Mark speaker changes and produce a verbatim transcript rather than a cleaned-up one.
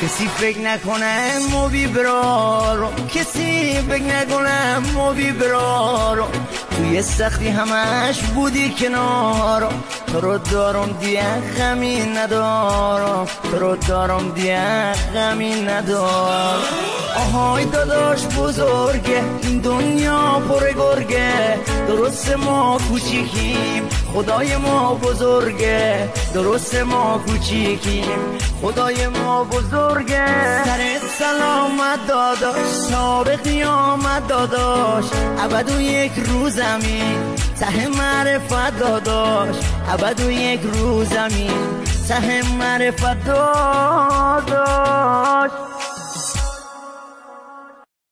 Speaker 1: کسی فکر نکنه مو بیبرارو، کسی فکر نکنه مو بیبرارو، توی سختی همش بودی کنارو، تو رو دارم دیگه غمی ندارم، تو رو دارم دیگه غمی ندارم. آهای داداش بزرگه این دنیا پر گرگه، درست ما کوچیکیم خدای ما بزرگه، درست ما کوچیکیم خدای ما بزرگه. سرت سلامت داداش تا به قیامت داداش، ابد و یک روزمی ته معرفت داداش، ابد و یک روزمی ته معرفت داداش.